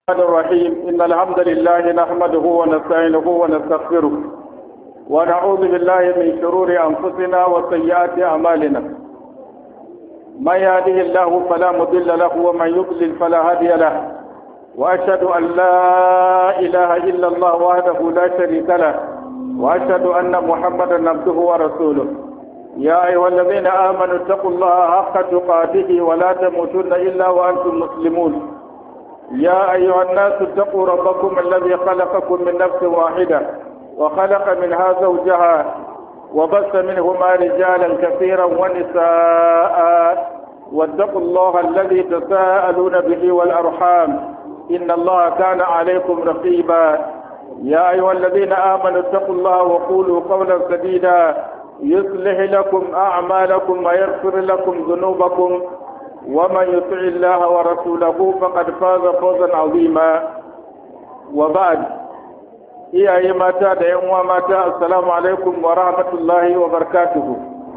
الرحمن الرحيم إن الحمد لله نحمده ونستعينه ونستغفره ونعوذ بالله من شرور أنفسنا وسيئات أعمالنا من يهده الله فلا مضل له ومن يضلل فلا هادي له وأشهد أن لا إله إلا الله وحده لا شريك له وأشهد أن محمدا عبده ورسوله يا أيها الذين آمنوا اتقوا الله حق تقاته ولا تموتن إلا وأنتم مسلمون يا أيها الناس اتقوا ربكم الذي خلقكم من نفس واحدة وخلق منها زوجها وبث منهما رجالا كثيرا ونساء واتقوا الله الذي تساءلون به والأرحام إن الله كان عليكم رقيبا يا أيها الذين آمنوا اتقوا الله وقولوا قولا سديدا يصلح لكم أعمالكم ويغفر لكم ذنوبكم ومن يطع الله ورسوله فقد فاز فوزا عظيما وبعد iyaye mata da yan uwa mata assalamu alaikum wa rahmatullahi wa barakatuhu.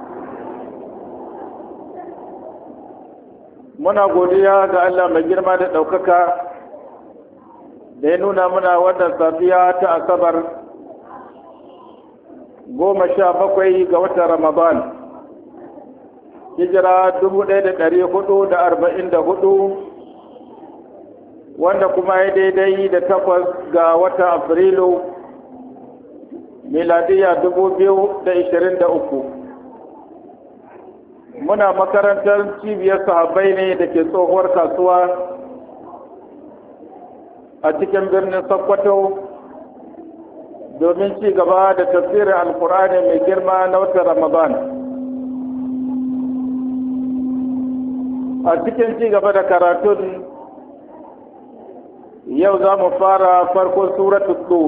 Muna godiya ga Allah mai girma da ɗaukaka da ya nuna muna wannan safiya ta asabar 17 ga watan Ramadan hijira 1444 wanda kuma ya daidai da 8 ga watan Afrilu miladiya 2023. Muna makarantar cibiyar sahabbai ne da ke tsohuwar kasuwa a cikin birnin Sokoto domin ci gaba da tafsirin Alkur'ani mai girma na watan Ramadan. A cikin ci gaba da karatun yau za mu fara farkon suratul Tur.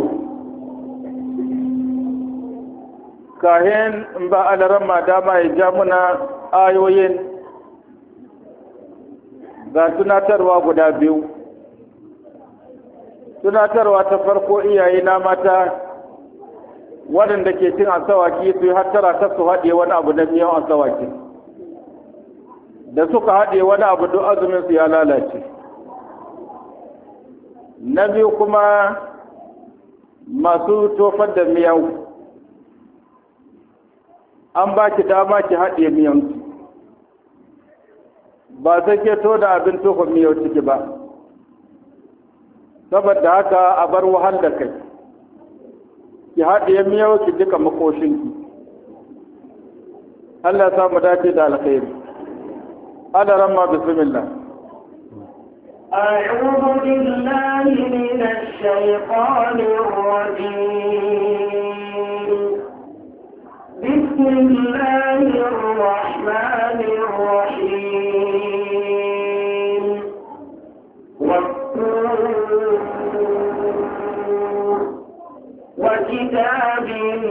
Kahin in ba alaramma dama ya ja muna ayoyin ga tunatarwa guda biyu. Tunatarwa ta farko iyaye na mata waɗanda ke cin asawaki su yi hattara ta su haɗe wani abu na miyan asawaki. Da suka haɗe wani abu duk azumin su ya lalace. Na biyu kuma masu tofar da miyau an ba ki dama ki haɗe miyansu ba sai ke to da abin tofa miyau ciki ba, saboda haka a bar wahal da kai ki haɗe miyau ki jika makoshinki. Allah ya samu dace da alkhairi. Ala ramma bismillah. أعوذ بالله من الشيطان الرجيم بسم الله الرحمن الرحيم والطور وكتاب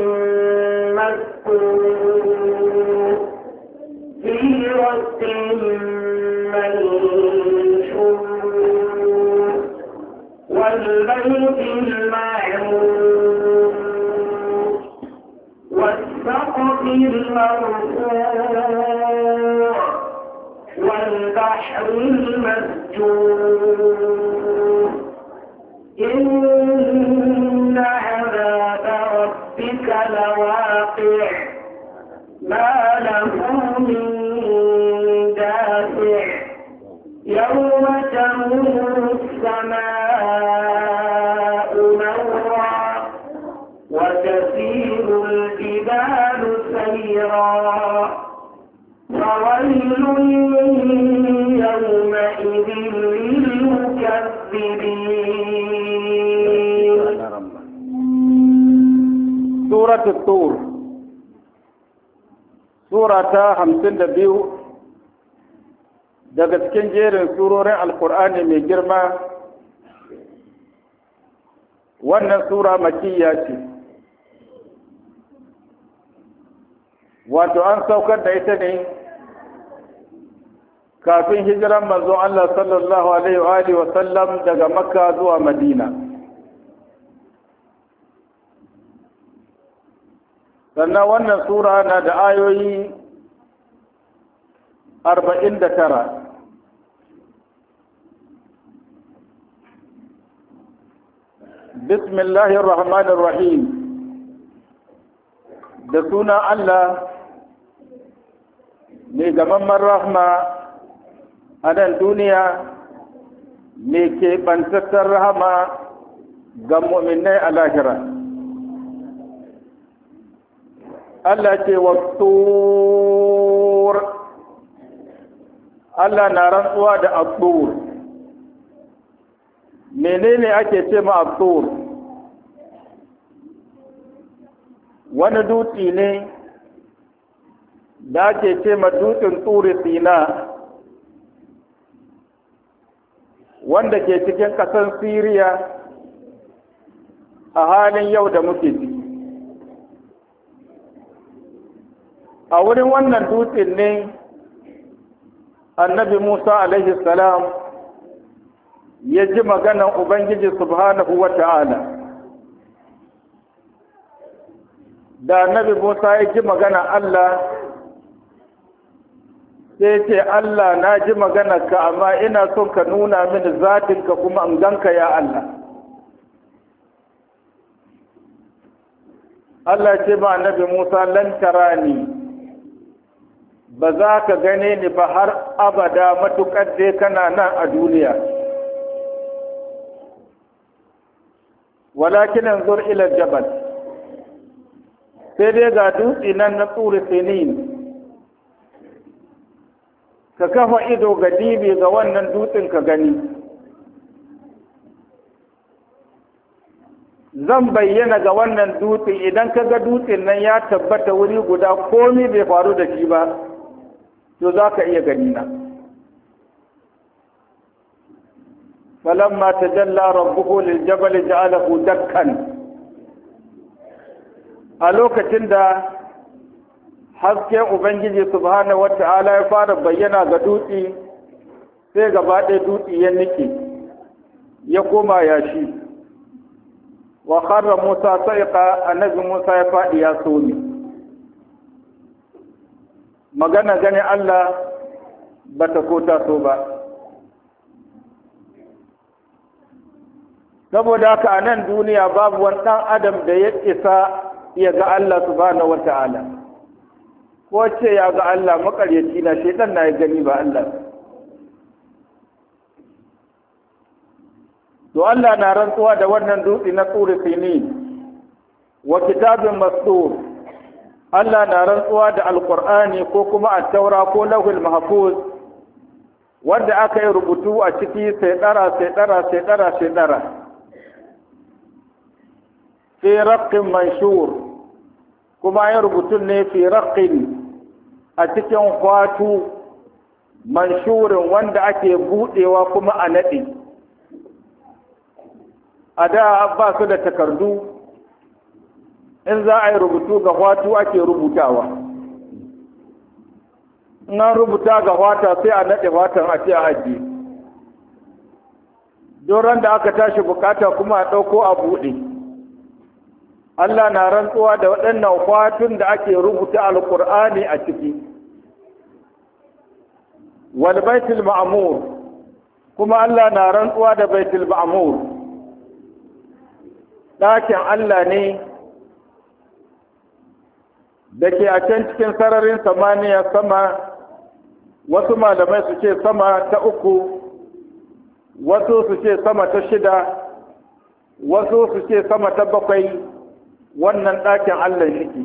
مسطور في رق والبيت المعمور والسقف المرفوع والبحر المسجور إن عذاب ربك لواقع ما له من دافع يوم تمور السماء مورا وتسير الجبال سيرا فويل يومئذ للمكذبين. سورة الطور سورة 52 daga cikin jerin surorin Alkur'ani mai girma. Wannan sura makiyya ce, wato an saukar da ita ne kafin hijiran manzon Allah sallallahu alaihi wa sallam daga Makka zuwa Madina. Sannan wannan sura na da ayoyi 49. Bismillahir Rahmanir Rahim. Da sunan Allah mai gamamman rahma a nan duniya, mai keɓantattar rahama ga mu'minai a lahira. Allah ce wa tur, Allah na rantsuwa da abdur. Menene ake ce ma abdur? Wani dutse ne da ake ce ma dutsen turi Sina, wanda ke cikin ƙasar Siriya a halin yau da muke ciki. A wurin wannan dutsen ne annabi Musa alaihi salam ya ji maganan Ubangiji subhanahu wa ta'ala. Da annabi Musa ya ji maganan Allah, sai ce, Allah na ji maganarka, amma ina son ka nuna mini zatinka kuma in ganka ya Allah. Allah ce ba annabi Musa, lan tarani, ba za ka gane ni ba har abada matuƙar dai kana nan a duniya. Walakin anzur ila jabal, sai dai ga dutse nan na Turi Sinin, ka kafa ido ga dibi ga wannan dutsen ka gani. Zan bayyana ga wannan dutsen, idan ka ga dutsen nan ya tabbata wuri guda komi bai faru da shi ba, to za ka iya gani na. Falamma tajalla rabbuhu lil jabal ja'alahu dakkan, a lokacin da hasken Ubangiji subhanahu wata'ala ya fara bayyana ga dutse, sai gaba ɗaya dutse ya nike ya koma yashi. Wa kharra Musa sa'iqa, annabi Musa ya faɗi ya somi. Magana gani Allah ba ta ko taso ba. Saboda haka a nan duniya babu wani ɗan adam da ya isa ya ga Allah subhanahu wata'ala. Ko ce ya ga Allah makaryaci na, shaitan na ya gani ba Allah. To Allah na rantsuwa da wannan dutse na Turi Sinin wa kitabin mastur. Allah na rantsuwa da Alƙur'ani ko kuma At-Taura ko Lauhul Mahfuz, wanda aka yi rubutu a ciki sai ɗara. Fi raqqin manshur, kuma ya rubutun ne fi raqqin, a cikin kwatu manshurin wanda ake buɗewa kuma a naɗe. A da ba su da takardu, in za a yi rubutu ga kwatu ake rubutawa. In an rubuta ga kwata sai a naɗe kwatan a ce a ajiye. Doron da aka tashi bukata kuma a ɗauko a buɗe. Allah na rantsuwa da waɗannan kwatun da ake rubuta Alƙur'ani a ciki. Wal baitul ma'mur, kuma Allah na rantsuwa da baitul ma'mur. Ɗakin Allah ne da ke a can cikin sararin samaniya sama, wasu malamai su ce sama ta 3, wasu su ce sama ta 6, wasu su ce sama ta 7, wannan ɗakin Allah shike.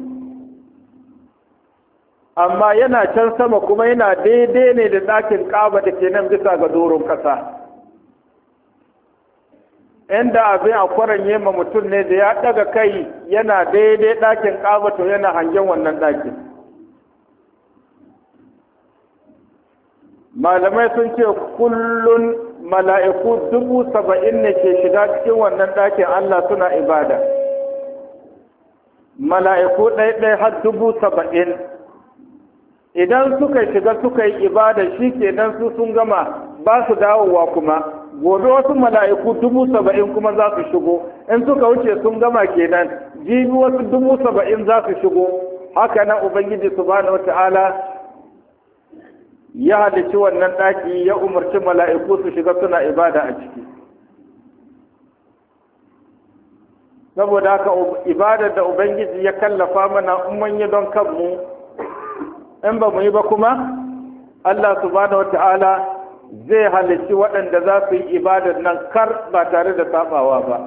Amma yana can sama kuma yana daidai ne da ɗakin Ka'aba da ke nan bisa ga doron ƙasa. Inda abin a kwaranye ma mutum ne da ya ɗaga kai yana daidai ɗakin Ka'aba, to yana hangen wannan ɗakin. Malamai sun ce kullun mala'iku 70,000 ne ke shiga cikin wannan ɗakin Allah suna ibada. Mala'iku ɗaiɗai har 70,000. Idan suka shiga suka yi ibada, shi kenan su sun gama, ba su dawowa kuma. Gobe wasu mala'iku 70,000 kuma za su shigo, in suka wuce sun gama kenan, jibi wasu 70,000 za su shigo. Haka nan Ubangiji subhanahu wata'ala ya halicci wannan ɗaki, ya umarci mala'iku su shiga suna ibada a ciki. saboda haka ibadar da ubangiji ya kallafa mana in mun yi don kanmu in ba mu yi ba kuma Allah subhanahu wata'ala zai halicci waɗanda za su yi ibadar nan kar ba tare da sabawa ba.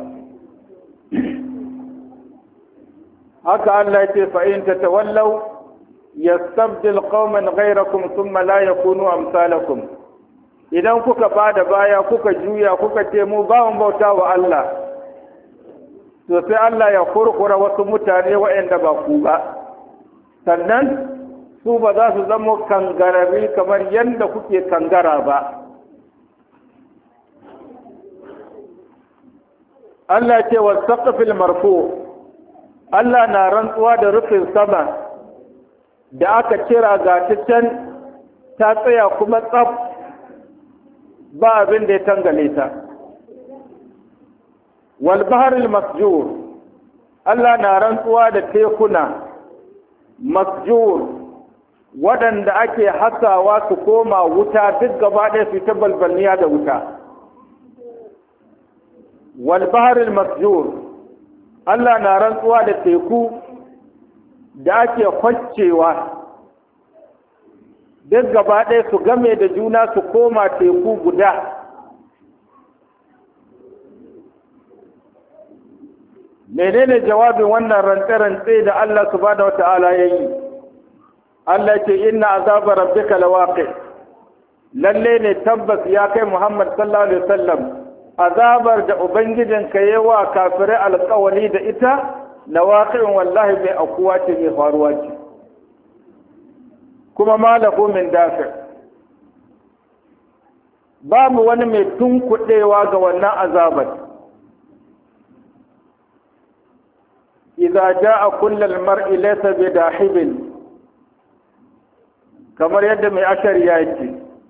haka Allah ya ce fa in tatawallaw yastabdil qauman ghayrakum thumma la yakunu amsalakum. Idan kuka bada baya kuka juya kuka ce mu ba mu bauta wa Allah, to sai Allah ya kurkura wasu mutane waɗanda ba ku ba, sannan su ba za su zama kangararri kamar yadda kuke kangara ba. Allah ce wa saqfil marfu, Allah na rantsuwa da rufin sama da aka kira ga can ta tsaya kuma tsaf ba abin da ya tangale ta. Wal baharil masjur, Allah na rantsuwa da tekuna masjur waɗanda ake hasawa su koma wuta duk gaba ɗaya su ta balbalniya da wuta. Wal baharil masjur, Allah na rantsuwa da teku da ake kwaccewa duk gaba ɗaya su game da juna su koma teku guda. Menene jawabin wannan rantse-rantse da Allah subhanahu wata'ala ya yi? Allah ce inna azaba rabbika lawaqi, lalle ne tabbas ya kai Muhammad sallallahu alaihi wasallam, azabar da ubangijinka yayi wa kafirai alƙawari da ita lawaqi'un wallahi mai akuwa ce mai faruwa ce, kuma malahu min dafi, babu wani mai tunkuɗewa ga wannan azabar. idza jaa kullal mar'i laysa bidahibin, kamar yadda mai ashari ya ce,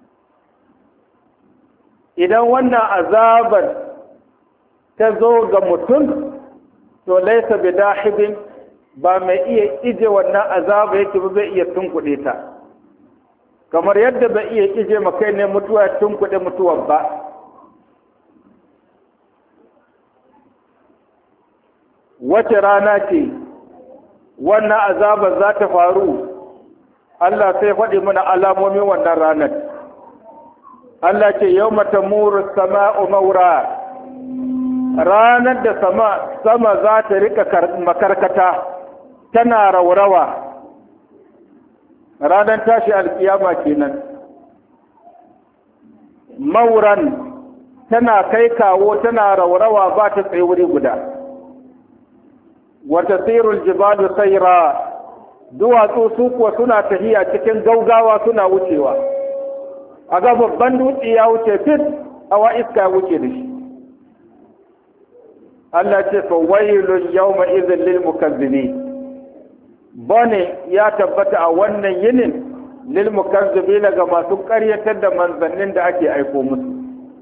idan wannan azabar ta zo ga mutum to laysa bidahibin, ba mai iya ije wannan azaba yake ba, bai iya tunkuɗe ta, kamar yadda bai iya ije makai ne mutuwa tunkuɗe mutuwar ba. Wace rana ce wannan azabar za ta faru? Allah sai faɗi mana alamomin wannan ranar. Allah ce yawma tamuru sama'u maura, ranar da sama za ta rika makarkata tana raurawa, ranar tashi alkiyama kenan. Mauran tana kai kawo tana raurawa ba ta tsaye wuri guda. Wata tsirul jibalu sayra, duwatsu su kuwa suna tahiya cikin gaugawa suna wucewa, a ga babban dutse ya wuce fit awa iska ya wuce da shi. Allah ce fa wailun yawma idhin lil mukazzibin, bane ya tabbata a wannan yinin lil mukazzibin ga masu ƙaryatar da manzannin da ake aiko musu.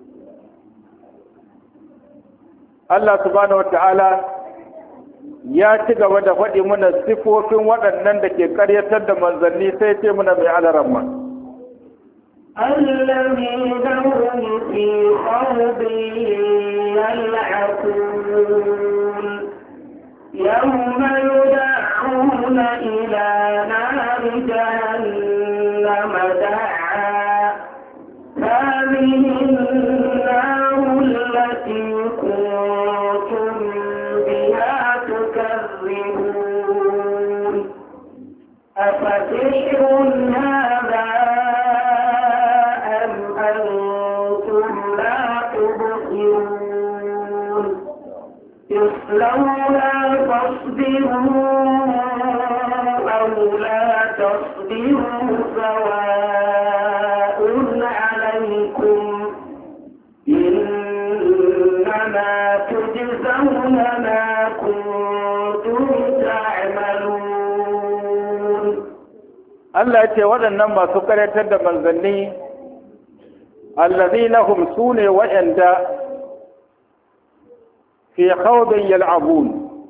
Allah subhanahu wata'ala ya ci gaba da faɗi mana sifofin waɗannan da ke ƙaryatar da manzanni, sai ce muna mai alaramma. الذين هم في خوض يلعبون يوم يدعون إلى نار جهنم دعا هذه النار التي كنتم بها تكذبون أفسحر هذا أم أنتم لا تبصرون اصلوها فاصبروا أو لا تصبروا سواء عليكم إنما تجزون ما كنتم تعملون. Allah ce waɗannan masu karyatar da manzanni allazina hum sune waɗanda fi khawdin yal'abun,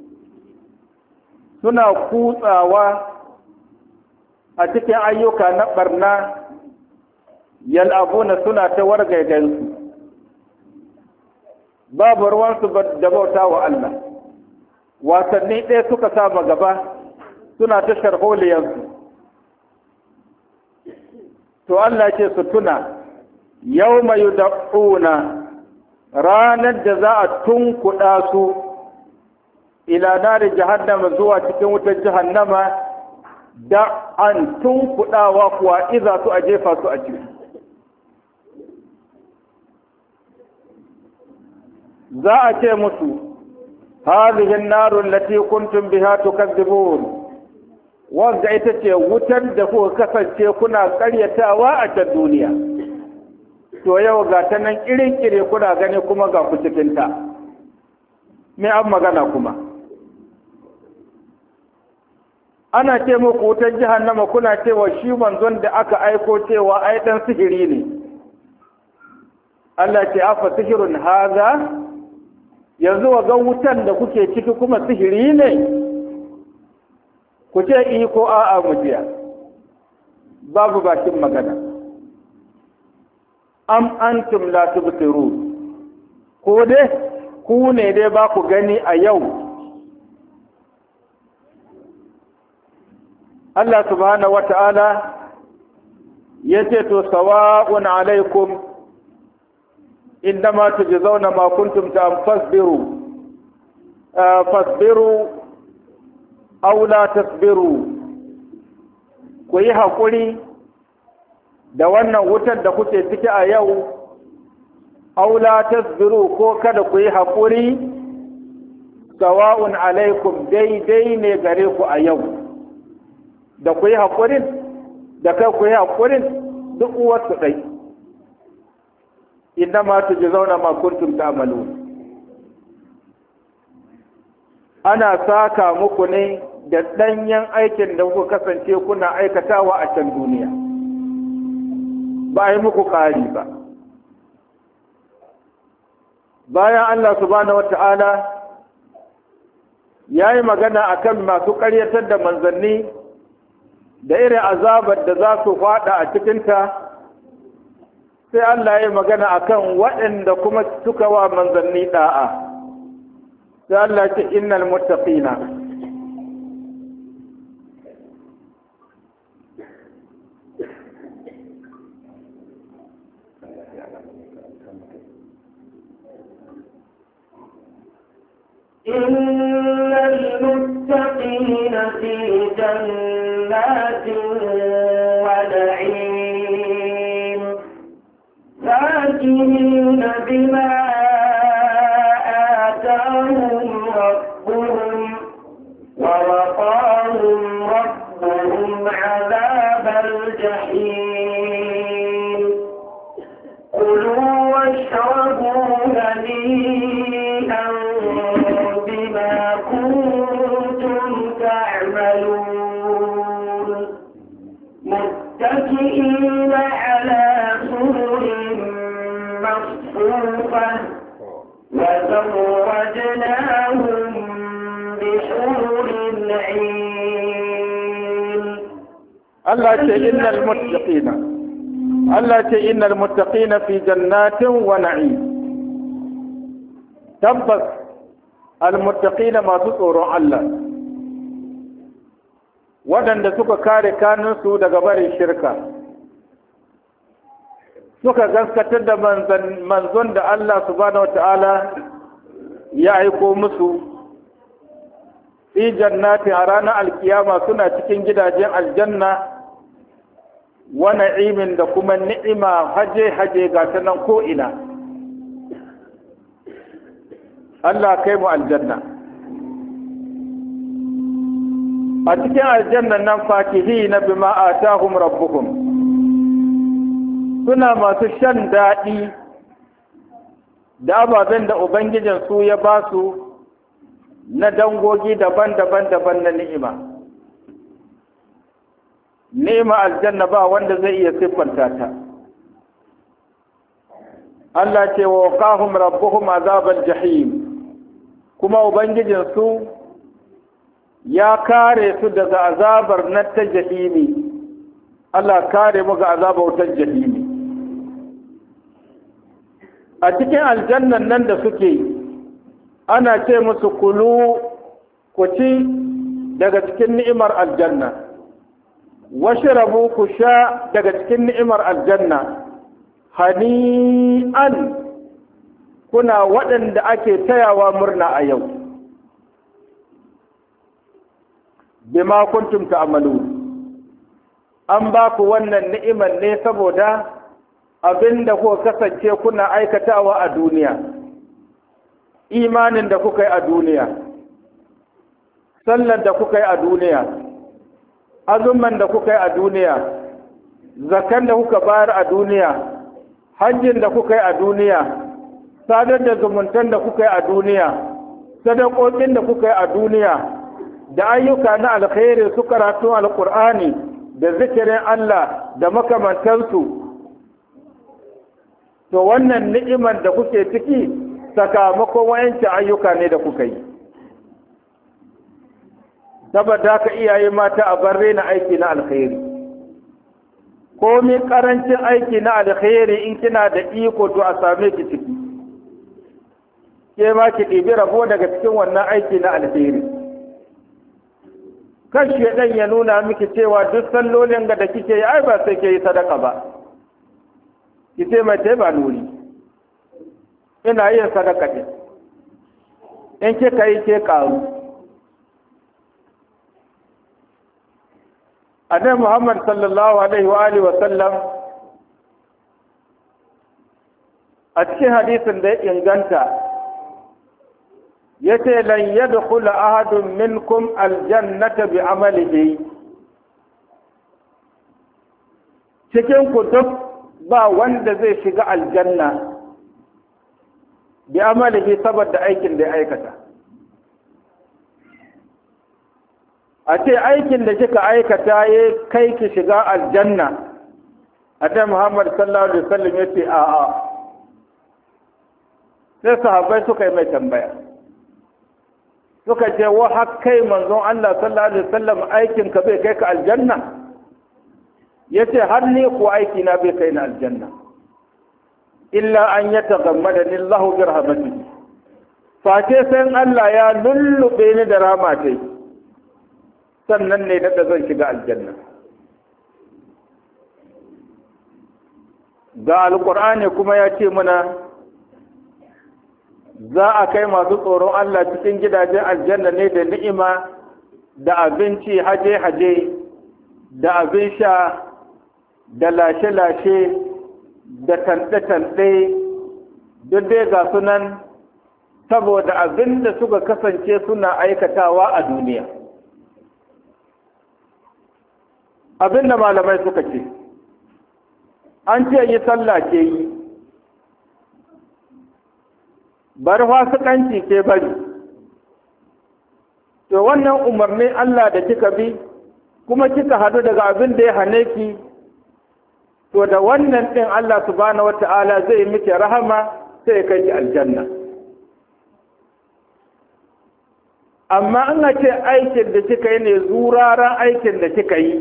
suna kutsawa a cikin ayyuka na barna, yal'abuna suna ta wargaigansu, babu ruwansu da bauta wa Allah, wasanni ɗaya suka saba gaba suna ta sharholiyarsu. To Allah ce su tuna yau mai da'una ranar da za a tunkuɗa su ila nari jahannama zuwa cikin wutar jahannama da an tunkuɗawa kuwa iza su a jefa su a ciki. Za a ce musu hadhihi an-naru allati kuntum biha tukadzibun, wanda ita ce wutar da kuka kasance kuna karyatawa a can duniya. To yau ga ta nan kire kuna gani kuma ga ku cikin ta. Me an magana kuma? Ana ce muku wutar jahannama kuna cewa shi manzon da aka aiko cewa ai dan sihiri ne. Allah ce afa sihirun haza, yanzu wa ga wutan da kuke ciki kuma sihiri ne? Ku ce i ko a'a mu jiya. Babu bakin magana. Am antum la tubsiru, ko dai ku ne dai ba ku gani a yau. Allah subhanahu wata'ala ya ce to sawa'un alaikum innama tujzauna ma kuntum fasbiru aw la tasbiru, ku yi haƙuri da wannan wutar da kuke ciki a yau, aw la tasbiru ko kada ku yi haƙuri, sawa'un alaikum daidai ne gare ku a yau, da ku yi haƙurin da kai ku yi haƙurin duk uwarsu ɗai. Innama tujzauna ma kuntum ta'malun, ana saka muku ne da ɗanyen aikin da kuka kasance kuna aikatawa a can duniya, ba a yi muku ƙari ba. Bayan Allah subhanahu wata'ala ya yi magana akan masu ƙaryatar da manzanni da irin azabar da za su faɗa a cikinta, sai Allah ya yi magana akan waɗanda kuma suka wa manzanni ɗa'a. Sai Allah ce innal muttaqina إن المتقين في جنات ونعيم فاكهين بما آتاهم ربهم ووقاهم ربهم عذاب الجحيم كلوا واشربوا هنيئا بما كنتم تعملون متكئين على سرر مصفوفة وزوجناهم بحور عين. الله إن المتقين إن المتقين في جنات ونعيم. تبت المتقين ما تطوروا الله waɗanda suka kare kanunsu daga barin shirka, suka gaskatar da manzon da Allah subhanahu wata'ala ya aiko musu, fi jannati a ranar alkiyama suna cikin gidajen aljanna wa na'imin da kuma ni'ima haje ga ta nan ko'ina. Allah kai mu aljanna. A cikin aljannan nan fakihi na bima atahum rabbuhum, suna masu shan daɗi da ababen da Ubangijin su ya ba su na dangogi daban-daban na ni'ima. Ni'ima aljanna ba wanda zai iya siffanta ta. Allah ce wa waqahum rabbuhum azabal jahim, kuma Ubangijin su ya kare su daga azabar na ta jahimi. Allah kare mu ga azabar wutar jahimi. A cikin aljannan nan da suke, ana ce musu kulu ku ci daga cikin ni'imar aljanna, washrabu ku sha daga cikin ni'imar aljanna, hani'an kuna waɗanda ake tayawa murna a yau, bima kuntum ta'malu. An ba ku wannan ni'imar ne saboda abinda kuka kasance kuna aikatawa a duniya, imanin da kuka yi a duniya, sallar da kuka yi a duniya, azuman da kuka yi a duniya, zakan da kuka bayar a duniya, hajjin da kuka yi a duniya, sadar da zumuntan da kuka yi a duniya, sadakokin da kuka yi a duniya, da ayyuka na alkhairi su karatu alkur'ani da zikirin Allah da makamantansu. To wannan ni'imar da kuke ciki sakamakon wayancin ayyuka ne da kuka yi. Saboda haka iyaye mata a bar raina aiki na alkhairi. Komi karancin aiki na alkhairi in kina da iko to a same ki ciki. Ke ma ki ɗibi rabo daga cikin wannan aiki na alkhairi. Kan shedan ya nuna miki cewa duk sallolin da kike yi ai ba sai ke yi sadaka ba. Ki ce mai ba nuri. Ina yin sadaka ne. In kika yi ke karu. Annabi Muhammad sallallahu alaihi wa alihi wa sallam a cikin hadisin da ya inganta yace lan yadkhul ahadun minkum aljannata bi amalihi, cikin ku duk ba wanda zai shiga aljanna bi amalihi saboda aikin da ya aikata. A ce aikin da kika aikata ya kai ki shiga aljanna, Annabi Muhammad sallallahu alaihi wasallam ya ce a'a. Sai sahabbai suka yi mai tambaya, suka ce wa har kai manzon Allah sallallahu alaihi wasallam aikin ka bai kai ka aljanna? Ya ce har ni ko aiki na bai kai na aljanna, illa an yataghammadani Allahu bi rahmatihi, face sai Allah ya lullube ni da rahmatai, sannan ne da zan shiga aljanna. Ga alqur'ani kuma ya ce mana za a kai masu tsoron Allah cikin gidajen aljanna ne da ni'ima da abinci haje-haje da abin sha da lashe-lashe da tanɗe-tanɗe duk dai ga sunan saboda abin da suka kasance suna aikatawa a duniya. Abin da malamai suka ce, an ce yi sallah ke yi, bar fasikanci ke bari. To wannan umarnin Allah da kika bi, kuma kika hadu daga abin da ya hane ki, to da wannan ɗin Allah subhanahu wata'ala zai miki rahama sai ya kai ki aljanna. Amma an ce aikin da kika yi ne zuraran aikin da kika yi,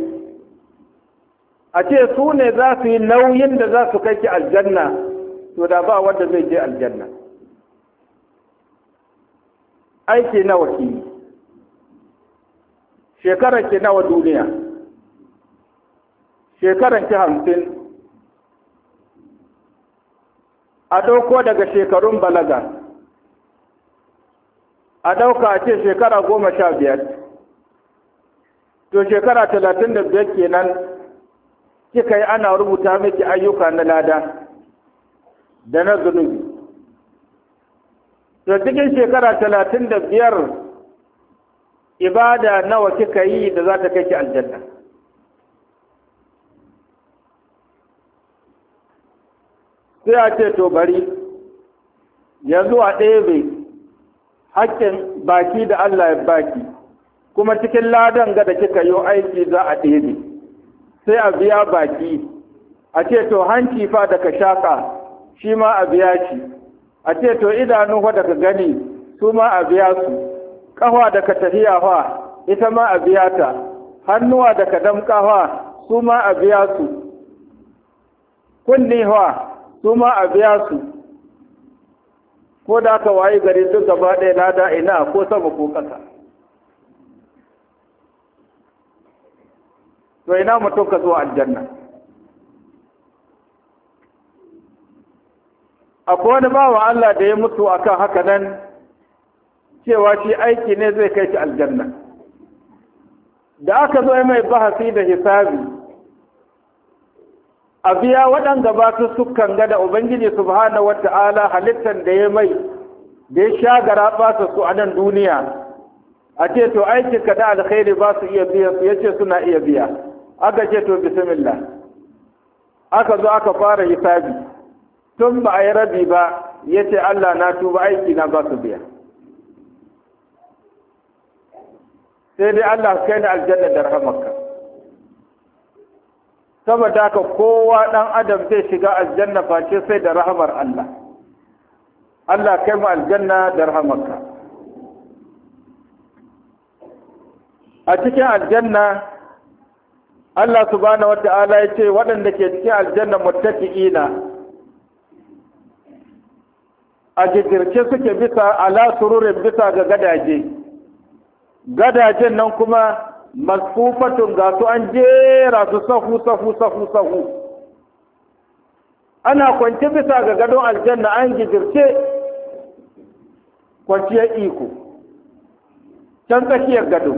a ce su ne za su yi nauyin da za su kai ki aljanna, to da ba wanda zai je aljanna. Aiki nawa ki yi, shekarar ki nawa duniya, shekarar ki 50, a ɗauko daga shekarun balaga, a ɗauka a ce shekara 15, to shekara 35 kenan kika yi ana rubuta miki ayyuka na lada da na zunubi. To cikin shekara 35 ibada nawa kika yi da za ta kai ki aljanna? Sai a ce to bari yanzu a ɗebe haƙƙin baki da Allah ya baki, kuma cikin ladan ga da kika yi aiki za a ɗebe. Sai a biya baki, a ce to hanci fa da ka shaƙa shi ma a biya shi, a ce to idanu fa da ka gani su ma a biya su, ƙafa da ka tafiya fa ita ma a biya ta, hannuwa da ka damƙa fa su ma a biya su, kunni fa su ma a biya su. Ko da aka wayi gari duk gaba ɗaya lada ina ko sama ko ƙasa. to ina mutum ka zuwa aljanna. Akwai wani bawa Allah da ya mutu akan haka nan cewa shi aiki ne zai kai shi aljanna. Da aka zo mai bahasi da hisabi a biya waɗanda ba su sukan ga da Ubangiji subhanahu wata'ala halittar da ya mai da ya shagara ba su a nan duniya, a ce to aikinka da alkhairi ba su iya biya su, ya ce suna iya biya. Aka ce to bismillah, aka zo aka fara hisabi, tun ba a yi rabi ba ya ce Allah na tuba aiki na ba su biya. Sai dai Allah kai da aljanna da rahamarka. Saboda haka kowa ɗan adam zai shiga aljanna face sai da rahamar Allah. Allah kai mu aljanna da rahamarka. A cikin aljanna Allah subhanahu wata'ala ya ce waɗanda ke cikin aljanna muttaqi'ina a jirgirce suke bisa ala sururin bisa ga gadajen nan kuma masfufatun ga su an jera su sahu ana kwance bisa ga gadon aljanna an gijirce kwanciyar iko can tsakiyar gado.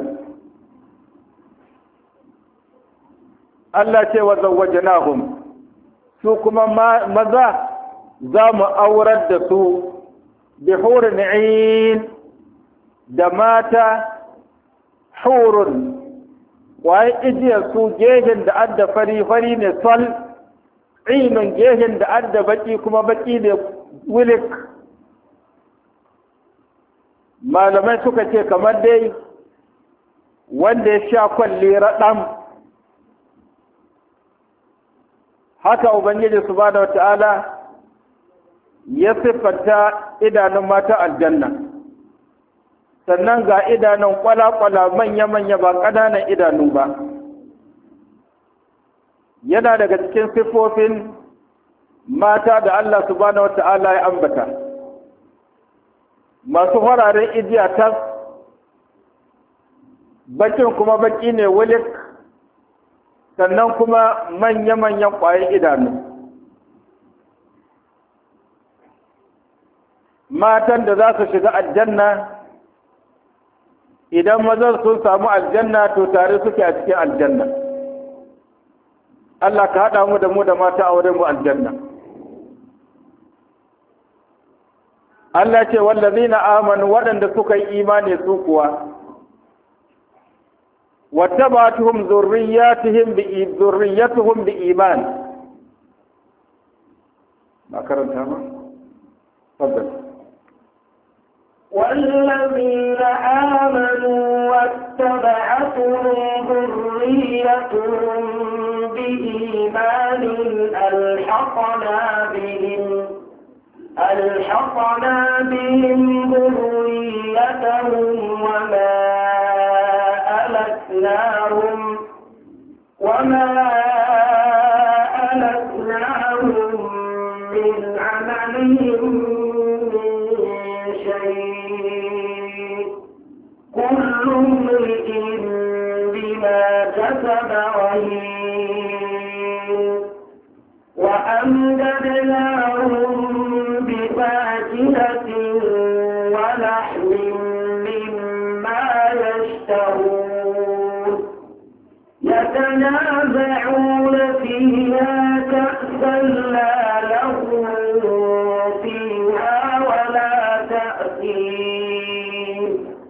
Allah ce wa zawwajanahum su kuma maza za mu aurar da su bi hurin 'ain da mata hurun waye ijiyar su gehen da adda fari ne sol, ilmin gehen da adda baki kuma baki ne wilik. Malamai suka ce kamar dai wanda ya sha kwalli raɗam. Haka Ubangiji subhanahu wata'ala ya siffanta idanun mata aljanna, sannan ga idanun kwala-kwala manya-manya ba ƙananan idanu ba. Yana daga cikin siffofin mata da Allah subhanahu wata'ala ya ambata, masu fararen ijiya tas, bakin kuma baki ne wulik, sannan kuma manya-manyan ƙwayen idanu. Matan da za su shiga aljanna, idan mazan sun samu aljanna to tare suke a cikin aljanna. Allah ka haɗa mu da mata a wurin mu aljanna. Allah ce wallazina amanu waɗanda suka yi imani su kuwa wattaba'atuhum dhurriyyatuhum biiman. Ma karanta ma? Tabbata. والذين آمنوا واتبعتهم ذريتهم بإيمان ألحقنا بهم ذريتهم وما ألتناهم من عملهم كل امرئ بما كسب رهين وأمددناهم بفاكهة ولحم مما يشتهون يتنازعون فيها كأسا لا لغو فيها ولا تأثيم.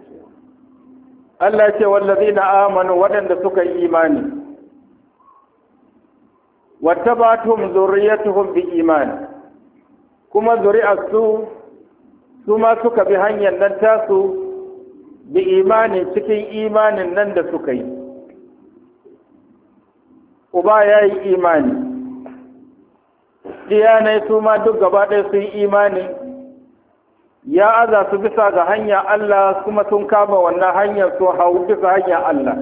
Allah ce wallazina amanu waɗanda suka yi imani wattaba'atuhum zurriyyatuhum biiman kuma zuri'arsu su ma suka bi hanyar nan tasu bi imani cikin imanin nan da suka yi. Uba ya yi imani, diyanai su ma duk gaba ɗaya sun yi imani, ya aza su bisa ga hanyar Allah kuma sun kama wannan hanyar su hau bisa hanyar Allah.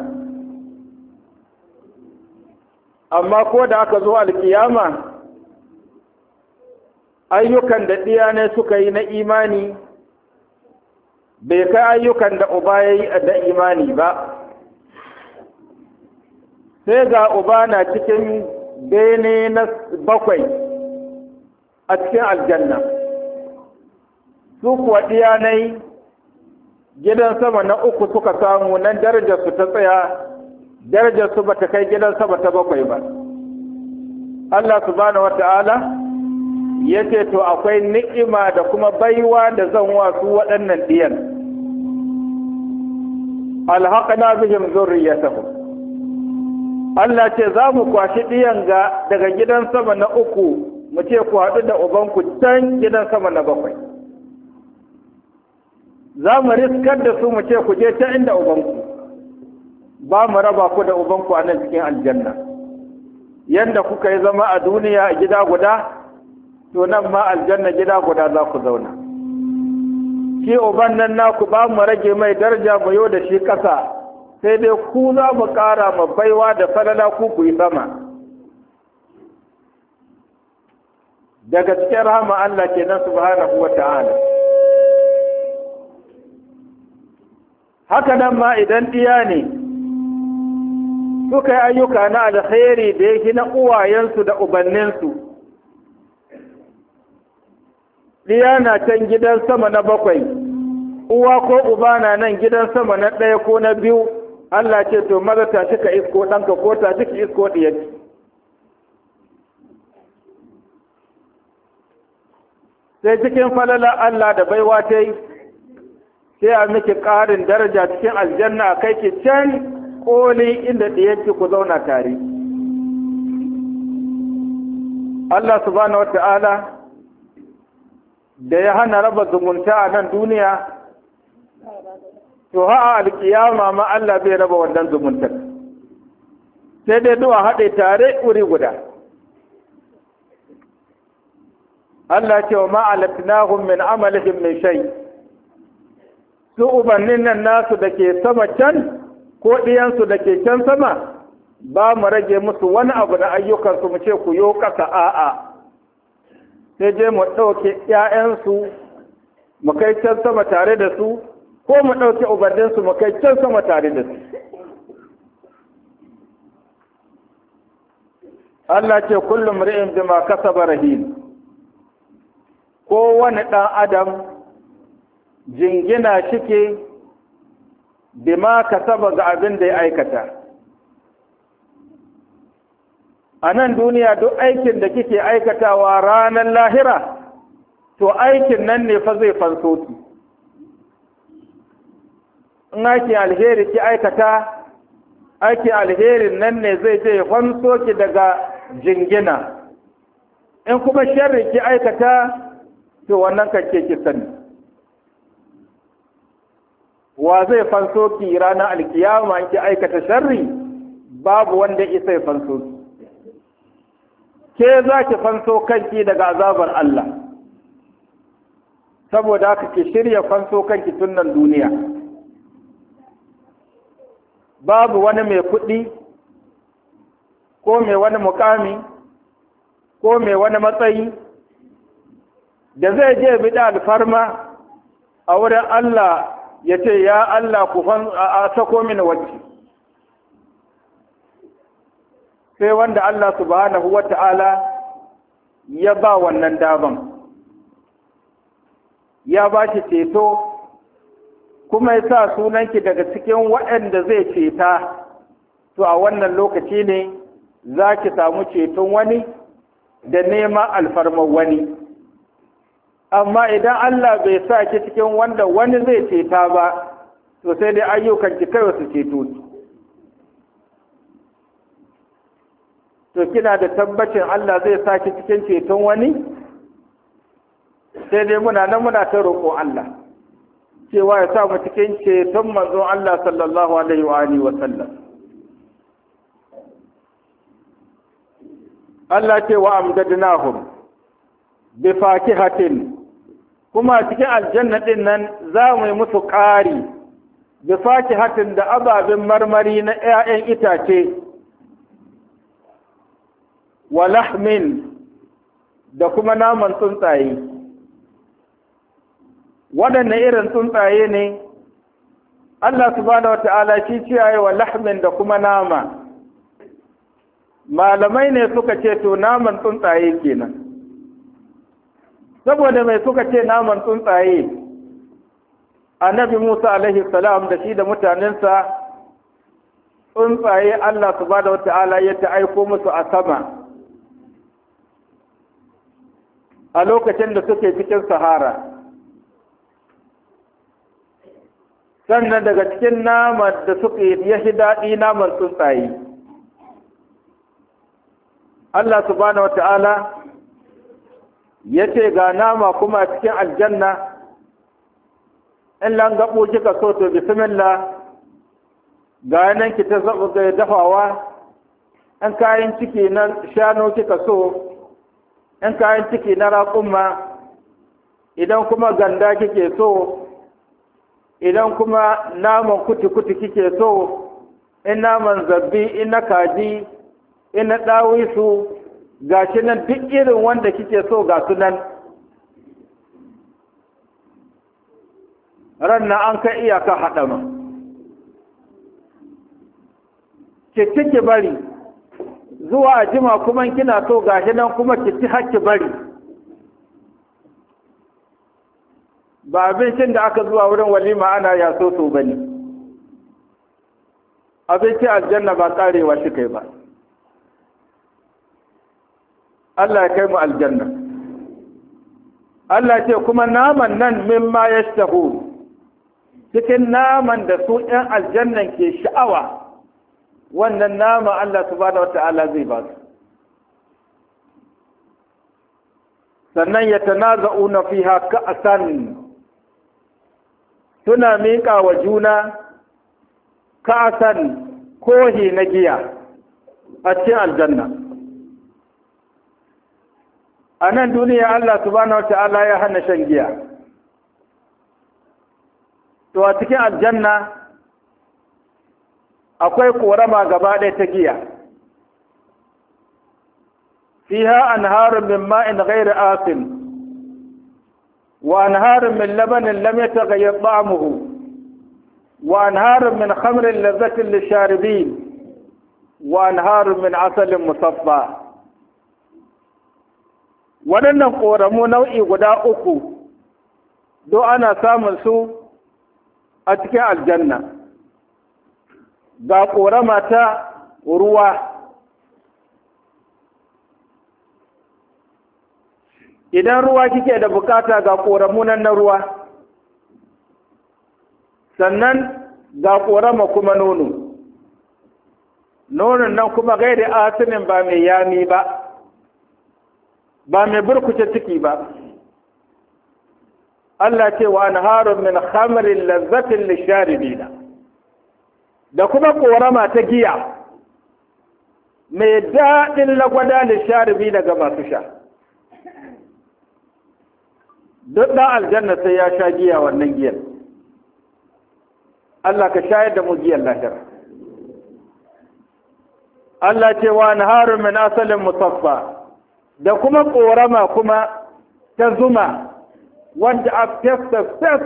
Amma ko da aka zo alkiyama, ayyukan da ɗiyanai suka yi na imani bai kai ayyukan da uba ya yi da imani ba. sai ga uba na cikin bene na 7 a cikin aljanna, su kuwa ɗiyanai gidan sama na 3 suka samu, nan darajarsu ta tsaya, darajarsu ba ta kai gidan sama ta 7 ba. Allah subhanahu wata'ala ya ce to akwai ni'ima da kuma baiwa da zan wasu waɗannan ɗiyan. Alhaƙana bihim zurriyatahum. Allah ce za mu kwashi ɗiyan daga gidan sama na 3 mu ce ku haɗu da ubanku can gidan sama na 7. Za mu riskar da su mu ce ku je ta inda ubanku, ba mu raba ku da ubanku a nan cikin aljanna. Yanda kuka yi zama a duniya a gida guda, to nan ma aljanna gida guda za ku zauna. Shi uban nan naku ba mu rage mai daraja mu yau da shi ƙasa, sai dai ku za mu ƙara ma baiwa da falala ku yi sama. Daga cikin rahama Allah kenan subhanahu wa ta'ala. Haka nan ma idan ɗiya ne suka yi ayyuka na alkhairi da yake na uwayensu da ubanninsu, ɗiya na can gidan sama na 7, uwa ko uba na nan gidan sama na 1 ko na 2, Allah ce to maza ta cika isko ɗanka ko ta cika isko ɗiyarki. Sai cikin falala Allah da baiwa ta yi, sai a miki ƙarin daraja cikin aljanna kai ki can koli inda ɗiyarki ku zauna tare. Allah subhanahu wata'ala da ya hana raba zumunta a nan duniya, to ha alƙiyama ma Allah bai raba wannan zumuntar, sai dai duwa haɗe tare wuri guda. Allah ce wa ma'alatnahum min amalihim min shay. Su ubannin nan nasu da ke sama can ko ɗiyansu da ke can sama, ba mu rage musu wani abu na ayyukansu mu ce ku yo ƙasa, a'a, sai je mu ɗauke ‘ya'yansu mu kai can sama tare da su, ko mu ɗauke ubanninsu mu kai can sama tare da su. Allah ce kullum ri'in bima kasaba rahin. Ko wani ɗan adam jingina shike bima kasaba ga abin da ya aikata. A nan duniya duk aikin da kike aikatawa ranar lahira, to aikin nan ne fa zai fanso ki. In aikin alheri ki aikata, aikin alherin nan ne zai je fanso ki daga jingina. In kuma sharri ki aikata, to wannan kake ki sani. Wa zai fanso ki ranar alkiyama in ki aikata sharri? Babu wanda isa ya fanso ki. Ke za ki fanso kanki daga azabar Allah, saboda haka ki shirya fanso kanki tun nan duniya. Babu wani mai kuɗi ko mai wani mukami ko mai wani matsayi da zai je bida alfarma a wurin Allah ya ce, ya Allah ku a sako mini wacce. Sai wanda Allah subhanahu wa ta'ala ya ba wannan daban, ya ba shi ceto, kuma ya sa sunanki daga cikin waɗanda zai ceta, to a wannan lokaci ne za ki samu ceton wani da neman alfarmar wani. Amma idan Allah bai sa ki cikin wanda wani zai ceta ba, to sai dai ayyukanki kawai su ceto ki. To kina da tabbacin Allah zai sa ki cikin ceton wani? Sai dai muna nan muna ta roƙo Allah cewa ya sa mu cikin ceton manzon Allah sallallahu alaihi wa alihi wa sallam. Allah ce wa amdadnahum bi fakihatin, kuma cikin aljanna din nan za mu yi musu ƙari bi fakihatin da ababen marmari na 'ya'yan itace, wa lahmin da kuma naman tsuntsaye. Waɗanne irin tsuntsaye ne? Allah subhanahu wata'ala shi ciyaye wa lahmin da kuma nama. malamai ne suka ce to naman tsuntsaye kenan. Saboda mai suka ce naman tsuntsaye, annabi Musa alaihi salam da shi da mutanensa tsuntsaye Allah subhanahu wata'ala ya ta aiko musu a sama a lokacin da suke cikin sahara. Sannan daga cikin naman da suke ya shi daɗi naman tsuntsaye. Allah subhanahu wata'ala ya ce ga nama kuma cikin aljanna, in langabo kika so to bismillah, ga nan ki ta dafawa, in kayan ciki na shano kika so, in kayan ciki na raƙumma, idan kuma ganda kike so, idan kuma naman kuti-kuti kike so, in naman zabbi, in na kaji, in na ɗawisu, ga shi nan duk irin wanda kike so ga su nan. Ran na an kai iyaka haɗa ma. Ki bari, zuwa a jima kuma kina so ga shi nan kuma ki hakki bari. Ba abincin da aka zuwa wurin walima ana yaso so ba ne. Abinci aljanna ba ƙarewa shi kai ba. Allah ya kai mu aljanna. Allah ce kuma naman nan mimma yashtahu, cikin naman da su ɗan aljannan ke sha'awa, wannan naman Allah subhanahu wata'ala zai ba su. Sannan ya tanaza'una fiha ka'san, suna miƙa wa juna ka'san kohi na giya a cikin aljanna. A nan duniya Allah subhanahu wa ta'ala ya hana shan giya. To a cikin aljanna akwai korama gaba ɗaya ta giya. Fiha anharun min ma'in ghairi asin wa anharun min labanin lam yataghayyar ta'amuhu wa anharun min khamrin lazzatin lisharibin wa anharun min asalin musaffa. Waɗannan ƙoramu nau'i guda uku, do ana samun su a cikin aljanna. Ga ƙorama ta ruwa, idan ruwa kike da bukata ga ƙoramu nan na ruwa, sannan ga ƙorama kuma nono. Nonon nan kuma gaida asinin ba mai yami ba mai burkuce ciki ba. Allah ce wa anharun min khamrin lazzatin lisharibina, da kuma korama ta giya mai daɗin lagwada lisharibina ga masu sha. Duk ɗan aljanna sai ya sha giya wannan giyan. Allah ka shayar da mu giyan lahira. Allah ce wa anharun min asalin musaffa, da kuma ƙorama kuma ta zuma wanda a fes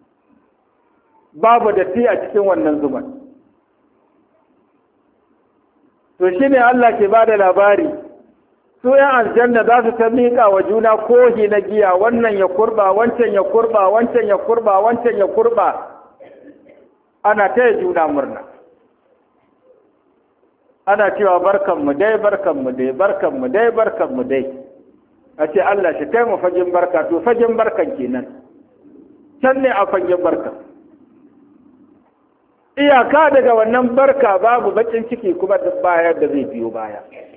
babu da a cikin wannan zuman. To shi ne Allah ke ba da labari, su ‘yan aljanna za su ta miƙa wa juna kohi na giya, wannan ya kurba, wancan ya kurba, wancan ya kurba, wancan ya kurba, ana taya juna murna. Ana cewa barkanmu dai, barkanmu dai, barkanmu dai, barkanmu dai. A ce Allah shi kai mu fagen barka, to fagen barkan kenan. Can ne a fagen barka. Iyaka daga wannan barka babu bakin ciki kuma duk baya da zai biyo baya.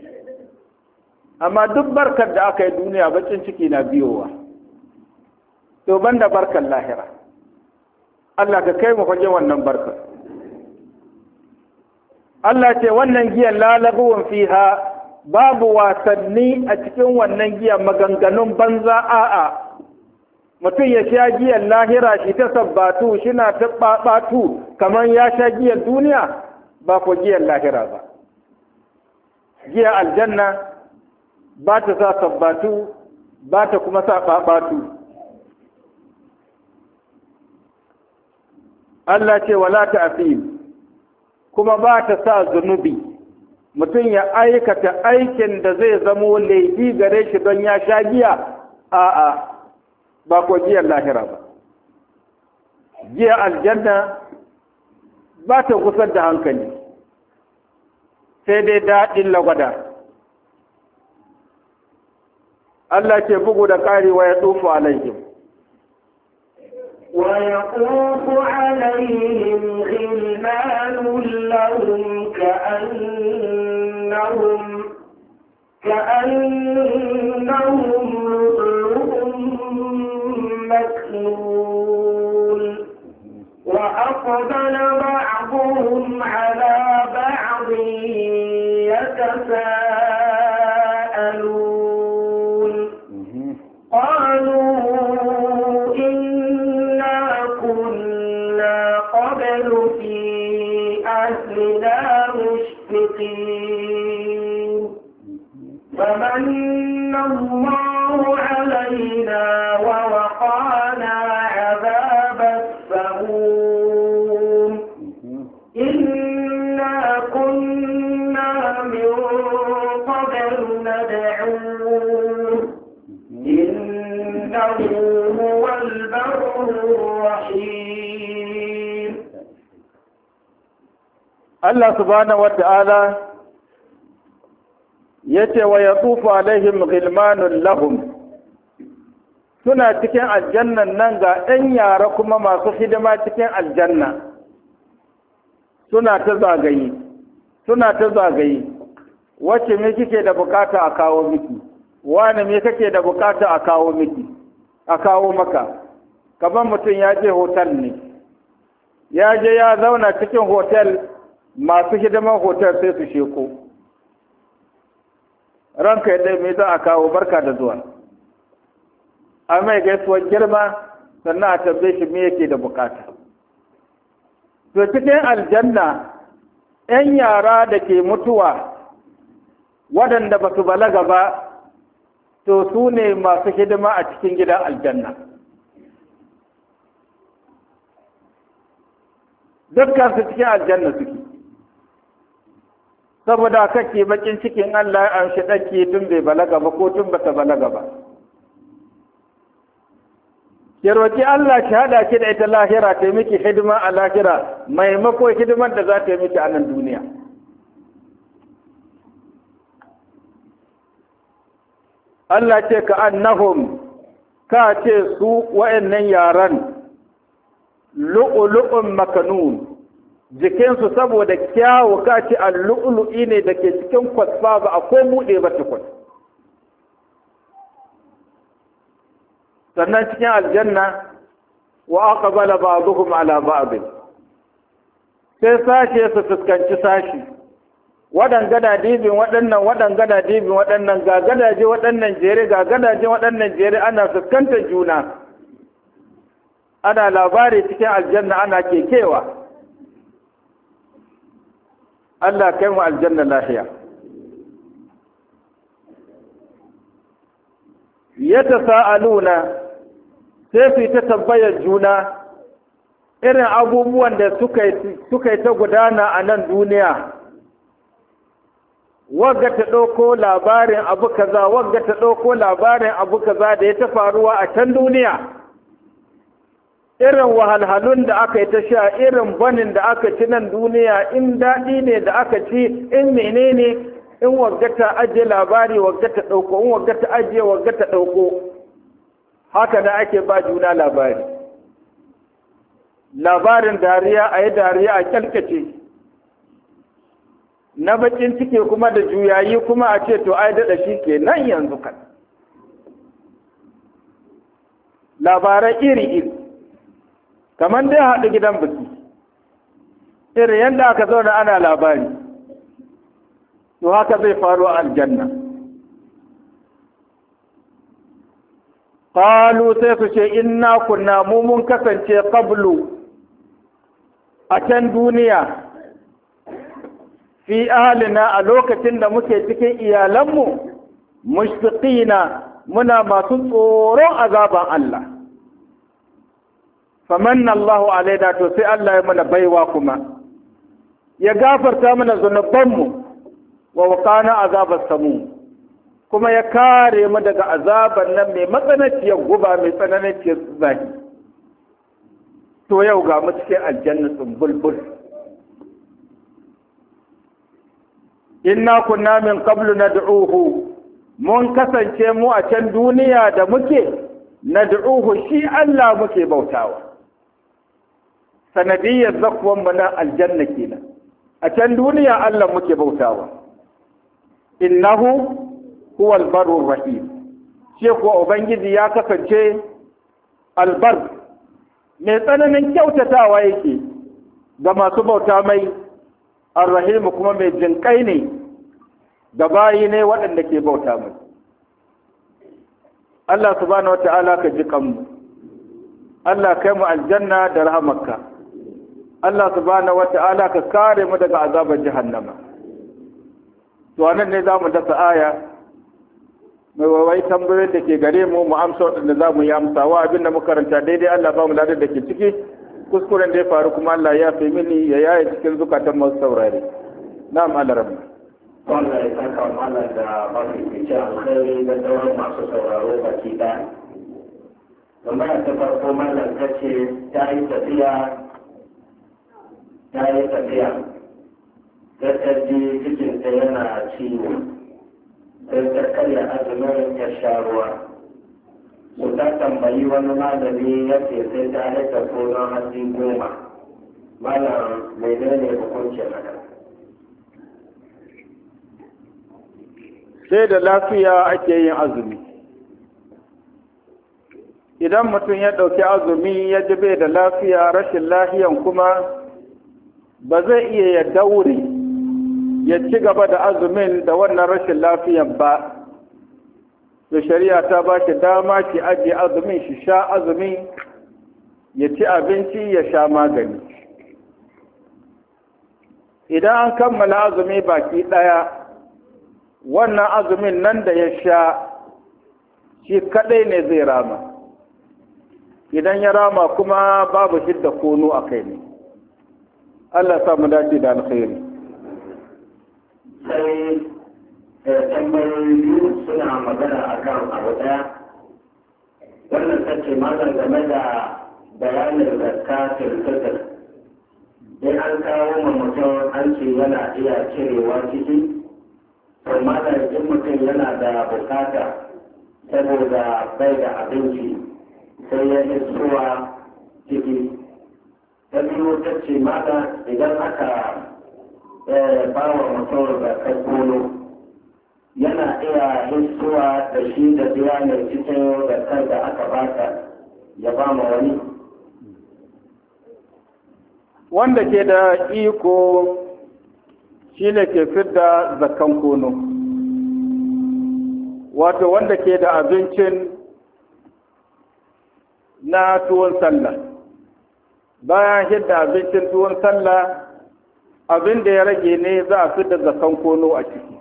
Amma duk barkar da aka yi duniya bakin ciki na biyowa. To banda barkan lahira. Allah ka kai mu fagen wannan barkar. Allah ce wannan giyan lalabuwan fiha, babu wasanni a cikin wannan giyan, maganganun banza a'a. Mutum ya sha giyan lahira shi ta sabbatu, shi na ta ɓaɓatu kamar ya sha giyan duniya, ba ko giyan lahira ba. Giyan aljanna ba ta sa sabbatu, ba ta kuma sa ɓaɓatu. Allah ce wala ta asim, kuma ba ta sa zunubi, mutum ya aikata aikin da zai zamo laifi gare shi don ya sha giya, a'a ba ko giyar lahira ba. Giya aljanna ba ta kusa da hankali, sai dai daɗin lagwada. Allah ke bugu da ƙari wa ya tsufu alaihim. ويطوف عليهم غلمان لهم كأنهم لؤلؤ مكنون وأقبل بعضهم على بعض يتساءلون قالوا في أهلنا مشفقين فمن الله علينا ووقانا عذاب السموم إنا كنا من قبل ندعوه إنه هو البر الرحيم. Allah subhanahu wa ta'ala ya ce wa ya tufu alaihim ghilmanun lahum, suna cikin aljannan nan ga ɗan yara kuma masu hidima cikin aljanna, suna ta zagaye, wacce me kike da bukata a kawo miki, wani me kake da bukata a kawo miki, a kawo maka. Kaman mutum ya je hotel ne, ya je ya zauna cikin hotel, masu hidiman hotel sai su sheko, ranka ya ɗai mai za a kawo barka da zuwa, a mai gaisuwar girma, sannan a tambaye shi me yake da bukata. To cikin aljanna 'yan yara da ke mutuwa waɗanda ba su balaga ba, to su ne masu hidima a cikin gidan aljanna. Dukkan su cikin aljanna suke. Saboda kake bakin cikin Allah ya amshi ɗanki tun bai balaga ba ko tun bata balaga ba. Ki roki Allah ki haɗa ki da ita lahira ta miki hidima a lahira maimako hidimar da za ta yi miki a nan duniya. Allah ce ka annahum, ka ce su wa'annan yaran lu'ulu'un makanun, jikinsu saboda kyawu ka ce al-lu'lu'i ne da ke cikin kwasfa ba a ko buɗe ba tukun. Sannan cikin aljanna wa aqbala ba'dhum ala ba'd, sai sashe su fuskanci sashi, waɗangana dibin waɗannan ga gadaje waɗannan jere ga gadaje waɗannan jere, ana fuskantar juna, ana labari cikin aljanna, ana kekewa. Allah kai mu aljanna lahiya. Yatasaaluna, sai su ta tambayar juna irin abubuwan da suka yi ta gudana a nan duniya. Wagga ta ɗauko labarin abu kaza, wagga ta ɗauko labarin abu kaza da ya ta faruwa a can duniya. Irin wahalhalun da aka yi ta sha, irin banin da aka ci nan duniya, in daɗi ne da aka ci, in menene, in wagga ta ajiye labari, wagga ta ɗauko, in wagga ta ajiye, wagga ta ɗauko. Haka da ake ba juna labari. Labarin dariya a yi dariya a kyalkace. Na bakin ciki kuma da juyayi kuma a ce to ai daɗa shi ke nan yanzu kan. Labarai iri-iri, kamar dai haɗu gidan biki, irin yadda aka zauna ana labari, to haka zai faru a aljanna. Qalu sai su ce inna kunna mu mun kasance qablu a can duniya, fi ahalina a lokacin da muke cikin iyalanmu, mushfiqina muna masu tsoron azaban Allah. Famanna Allahu alaina, to sai Allah ya mana baiwa kuma ya gafarta mana zunubanmu, wa waqana azabar samu kuma ya kare mu daga azaban nan mai matsananciyar guba mai tsananciyar zafi. To yau ga mu cikin aljanna bulbul. Inna kunna min qablu nad'uhu, mun kasance mu a can duniya da muke nad'uhu shi Allah muke bautawa. Sanadiyyar zakwan mu na aljanna kenan. A can duniya Allah muke bautawa. Innahu huwa albarur rahim, shi kuwa ubangiji ya kasance albar mai tsananin kyautatawa yake ga masu bauta mai, arrahimu kuma mai jinkai ne ga bayi ne waɗanda ke bauta mai. Allah subhanahu wata'ala ka ji kanmu, Allah kai mu aljanna da rahamarka, Allah subhanahu wata'ala ka kare mu daga azabar jahannama. To anan ne za mu dasa aya mai wawai tambayoyin da ke gare mu mu amsa waɗanda za mu yi amsawa abinda muka karanta daidai Allah ba mu ladar da ke ciki, kuskuren da ya faru kuma Allah ya fi mini ya yaye cikin zukatan masu saurare. Na'am Allah rabbi. Allah ya saka mana da mafificin alkhairi da sauran masu sauraro baki ɗaya. Tambaya ta farko mallam ta ce ta yi tafiya ta ji cikinta yana ciwo. Sai ta karya azumin ya sha ruwa. Su ta tambayi wani malami ya ce sai ta haika tsoron hatsi 10. Malam menene hukuncin haka? Sai da lafiya ake yin azumi. Idan mutum ya ɗauki azumi ya ji bai da lafiya, rashin lafiyan kuma ba zai iya ya daure ya ci gaba da azumin da wannan rashin lafiyan ba, da shari'a ta ba shi dama shi ajiye azumin shi sha azumi, ya ci abinci ya sha magani. Idan an kammala azumi baki ɗaya, wannan azumin nan da ya sha shi kaɗai ne zai rama. Idan ya rama kuma babu hidda kono a kai ne. Allah sa mu dace da alkhairi. Sai tambayoyi biyu suna magana a kan abu ɗaya. Wannan tace malam game da bayanin zakatul fitr. In an kawo ma mutum an ce yana iya cirewa ciki, to malam in mutum yana da bukata saboda bai da abinci sai ya yi zuwa ciki. Ta biyu ta ce mata idan aka ba wa mutum da kakkono yana iya hisuwa da shi da biya mai cikin da kan da aka bata ya ba ma wani. Wanda ke da iko shi ne ke fidda zakan kono, wato wanda ke da abincin na tuwon sallah. Bayan hidda abincin tuwon sallah, abin da ya rage ne za a fidda zakan kono a ciki.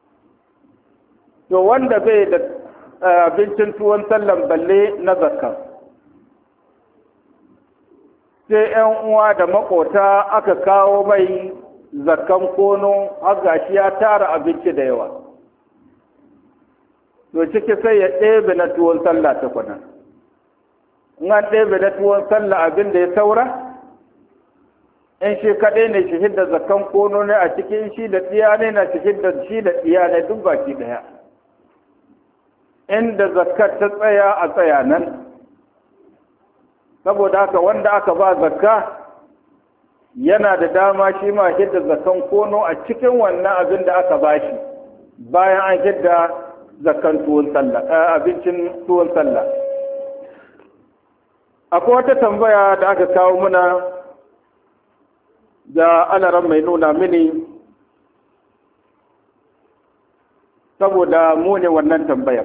To wanda bai da abincin tuwon sallah balle na zakan, sai 'yan uwa da makota aka kawo mai zakan kono har gashi ya tara abinci da yawa. To ciki sai ya ɗebe na tuwon sallah ta kwana. In an ɗebe na tuwon sallah abin da ya saura, in shi kaɗai ne shi hidda zakan kono ne a cikin shi da tsiya ne na shi hidda shi da tsiya ne duk baki ɗaya. Inda zakar ta tsaya a tsaya nan. Saboda haka wanda aka ba zakka yana da dama shi ma hidda zakan kono a cikin wannan abin da aka bashi bayan an hidda zakan tuwon sallah, abincin tuwon sallah. Akwai wata tambaya da aka kawo muna da alaran mai nuna mini saboda mu ne wannan tambayar.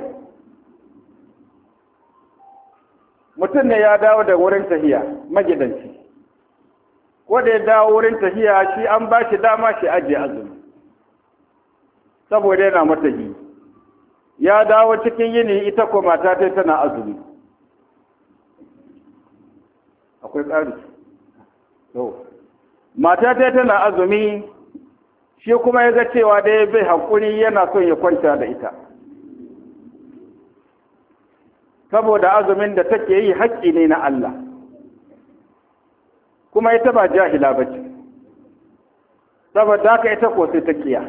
Mutum ne ya dawo da wurin tahiya magidanci. Wanda ya dawo wurin tahiya shi an ba shi dama shi ajiye azumi saboda yana matahi. Ya dawo cikin yini ita ko mata ta tana azumi. Akwai ƙari. Mata ta tana azumi, shi kuma ya ga cewa dai bai haƙuri yana son ya kwanta da ita saboda azumin da take yi haƙƙi ne na Allah kuma ita ba jahila ba ce saboda haka ita ko sai ta kiya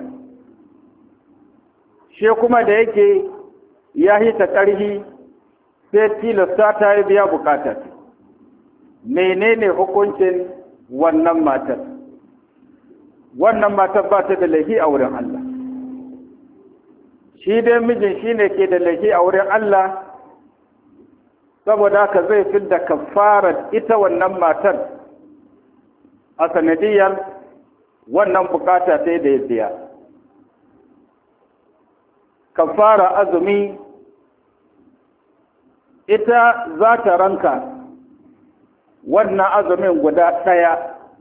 shi kuma da yake ya hita ƙarhi sai tilasta ta yi biya bukatar menene hukuncin wannan matar ba ta da laifi a wurin Allah shi dai mijin shi ne ke da laifi a wurin Allah saboda haka zai fi da kafarar ita wannan matar a sanadiyar wannan bukata sai da ya biya kafara azumi ita za ta ranka wannan azumin guda ɗaya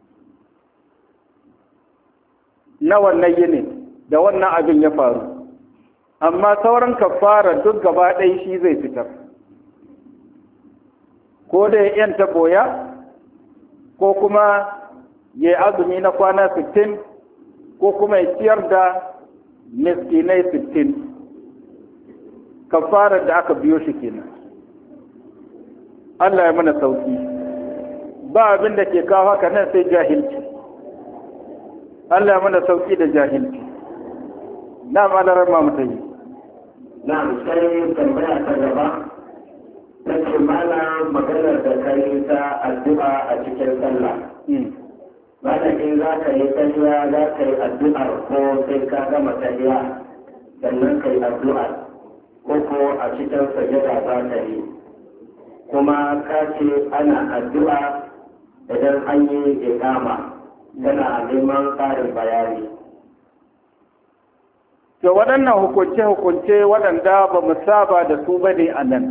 na wannan yini da wannan abin ya faru amma sauran kafara duk gaba ɗaya shi zai fitar ko da ya yanta boya ko kuma ya yi azumi na kwana 60 ko kuma ya ciyar da miskinai 60 kafarar da aka biyo shi kenan Allah ya mana sauki ba abin da ke kawo haka nan sai jahilci Allah ya mana sauki da jahilci na malarar ma mutane na sai tambaya ta gaba ta ce mana maganar da kai ta addu'a a cikin sallah mana in za ka yi tahiya za ka yi addu'ar ko sai ka gama tahiya sannan ka yi addu'ar ko a cikin sajada za ka yi kuma ka ce ana addu'a idan an yi iqama tana neman ƙarin bayani. To waɗannan hukunce-hukunce waɗanda ba mu saba da su ba ne a nan.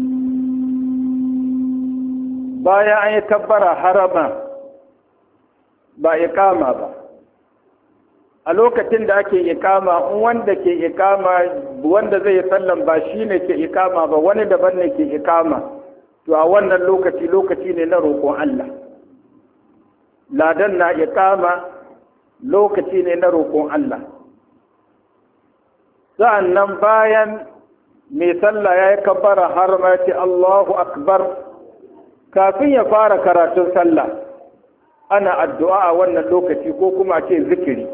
Bayan an yi kabbara harama ba iqama ba. A lokacin da ake iqama in wanda ke iqama wanda zai sallan ba shi ne ke iqama ba wani daban ne ke iqama. To a wannan lokaci ne na roƙon Allah. Ladan na iqama lokaci ne na roƙon Allah. Sa'an nan bayan mai sallah ya yi kabbara har ma ce Allahu Akbar kafin ya fara karatun sallah ana addu'a a wannan lokaci ko kuma ce zikiri.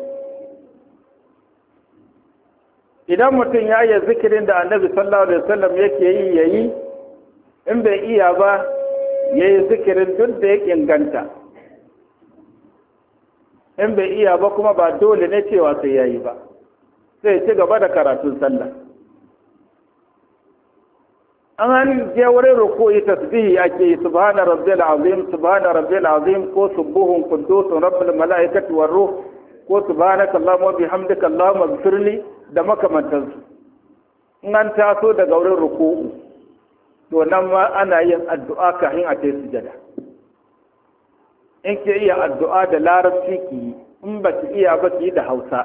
Idan mutum ya yi zikirin da Annabi sallallahu alaihi wasallam yake yi yayi in bai iya ba ya yi zikirin duk da ya inganta in bai iya ba kuma ba dole ne cewa sai ya yi ba sai ci gaba da karatun sallah an je wurin ruku'i tasbihi ake yi subhana rabbil azim ko subuhun quddus rabbul malaikati war ruh ko subhanaka allahumma wa bihamdika allahumma ighfirli da makamantansu in an taso daga wurin ruku'u to nan ma ana yin addu'a kafin a kai sujada in ke iya addu'a da larabci ki yi in ba ki iya ba ki yi da hausa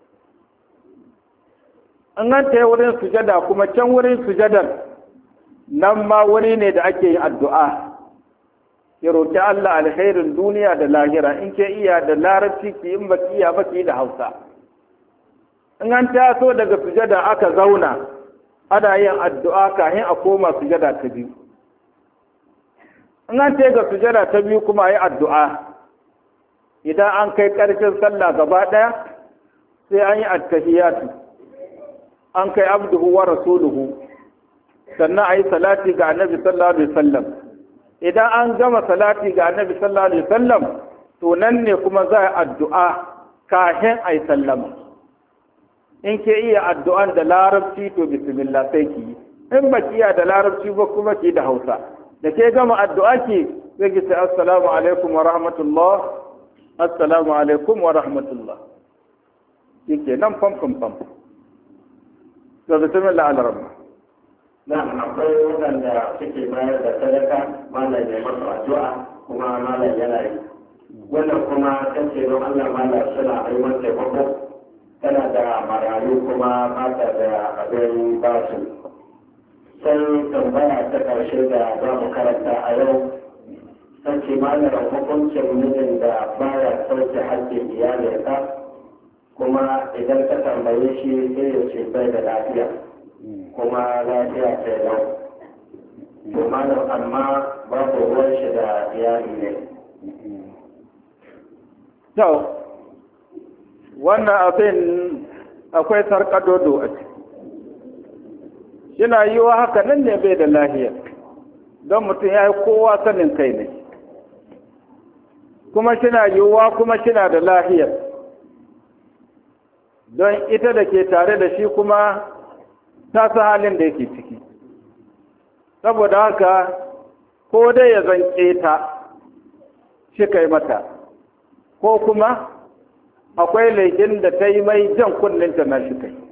an an ta wurin sujada kuma can wurin sujadar nan ma wuri ne da ake yin addu'a ya roƙi Allah alkhairin duniya da lahira in ke iya da larabci ki in ba ki iya ba ki yi da hausa in an taso daga sujada aka zauna ana yin addu'a kafin a koma sujada ta biyu. In an ce ga sujada ta biyu kuma yi addu'a, idan an kai ƙarshen sallah gaba ɗaya sai an yi attahiyatu, an kai abduhu wa rasuluhu, sannan a yi salati ga annabi sallallahu alaihi wasallam. Idan an gama salati ga annabi sallallahu alaihi wasallam, to nan ne kuma za a yi addu'a kafin a yi sallama. In ke iya addu'an da larabci to bismillah sai ki yi in ba ki iya da larabci ba kuma ki da hausa da ke gama addu'a ki sai ki ce assalamu alaikum wa rahmatullah assalamu alaikum wa rahmatullah yake nan fam to bismillah al-rahman na akwai waɗanda suke bayar da sadaka malam ya masa addu'a kuma malam yana yi wannan kuma kace don Allah malam suna aiwatar taimako tana da marayu kuma mata da abin basu sai tambaya ta ƙarshe da za mu karanta a yau sace malamin hukuncin mijin da baya sauke haƙƙin iyalinsa kuma idan ka tambaye shi sai ya ce bai da lafiya kuma lafiya ta yau to malam amma babu ruwan shi da iyali ne. To wannan abin akwai sarƙadodo a ciki. Yana yiwa haka nan ne bai da lahiya don mutum ya yi kowa sanin kai ne, kuma shina yiwuwa kuma shina da lahiyar don ita da ke tare da shi kuma ta san halin da yake ciki. Saboda haka ko dai ya zanke ta shi kai mata, ko kuma akwai laifin da ta yi mai jan kunninta na shi kai.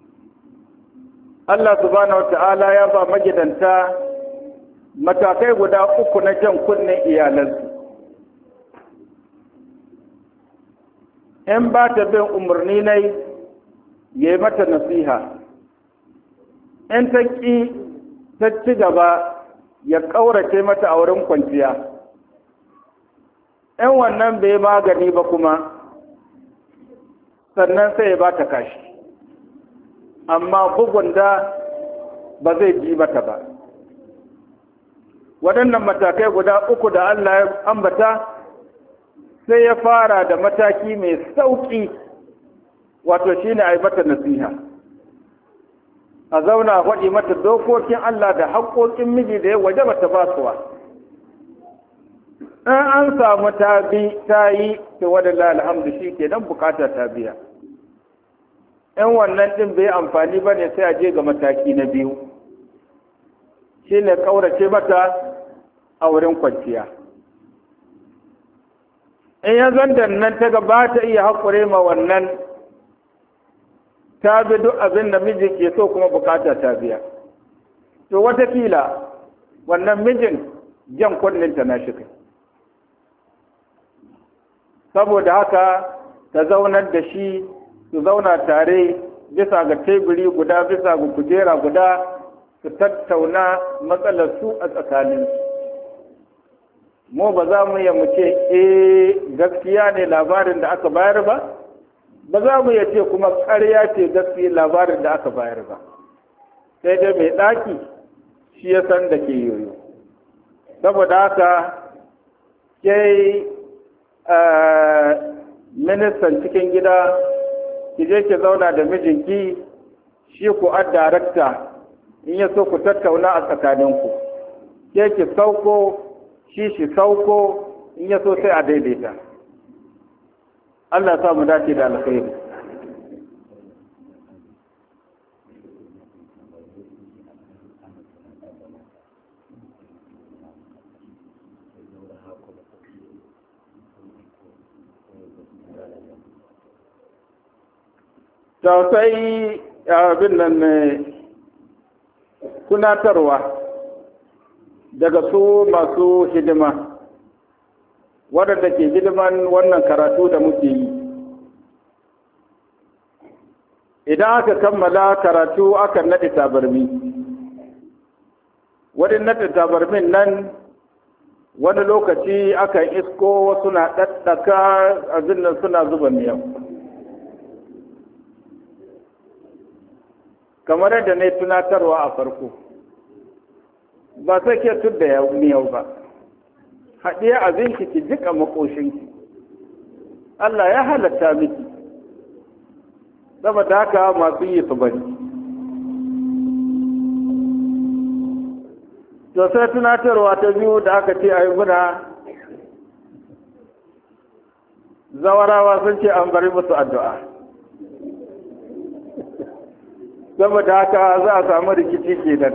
Allah subhanahu wata'ala ya ba magidanta matakai guda uku na jan kunnen iyalansu. In ba ta bin umarni nai ya yi mata nasiha, in ta ƙi ta ci gaba ya ƙaurace mata a wurin kwanciya, in wannan bai magani ba kuma sannan sai ya ba ta kashi, amma bugun da ba zai ji mata ba. Waɗannan matakai guda uku da Allah ya ambata sai ya fara da mataki mai sauƙi, wato shi ne a yi mata nasiha, a zauna a faɗi mata dokokin Allah da haƙoƙin miji da ya waje ba ta basuwa. In an samu ta yi ta wadda alhamdu shi ke nan bukata ta biya. In wannan ɗin bai amfani ba ne sai a je ga mataki na biyu, shi ne ƙaurace mata a wurin kwanciya. In ya zanda nan ta ga ba ta iya haƙure ma wannan, ta bi duk abin da miji ke so kuma bukata ta biya, to watakila wannan mijin jan kunninta na shi kai. Saboda haka ta zaunar da shi, su zauna tare bisa ga teburi guda, bisa ga kujera guda, su tattauna matsalar su a tsakaninsu. Mu ba za mu yi mu ce gaskiya ne labarin da aka bayar ba, ba za mu iya ce kuma ƙarya ce gaskiya labarin da aka bayar ba, sai dai mai ɗaki shi ya san da ke yoyo. Saboda haka ke ministan cikin gida ki je ki zauna da mijinki, shi ku darakta, in ya so ku tattauna a tsakaninku, ke ki sauko shi sauko, in ya so sai a daidaita. Allah ya sa mu dace da alkhairi. Sai abin nan tunatarwa daga su masu hidima waɗanda ke hidiman wannan karatu da muke yi. Idan aka kammala karatu aka naɗe tabarmi, wani naɗe tabarmin nan wani lokaci akan isko wasu na ɗaɗɗaka abin nan suna zuba miyau. Kamar yadda na yi tunatarwa a farko, ba sai ke tudda miyau ba, haɗiye abinki ki jiƙa makoshinki, Allah ya halatta miki, saboda haka masu yi su bari. To sai tunatarwa ta biyu da aka ce a yi muna, zawarawa sun ce an bari musu addu'a. Saboda haka za a samu rikici kenan.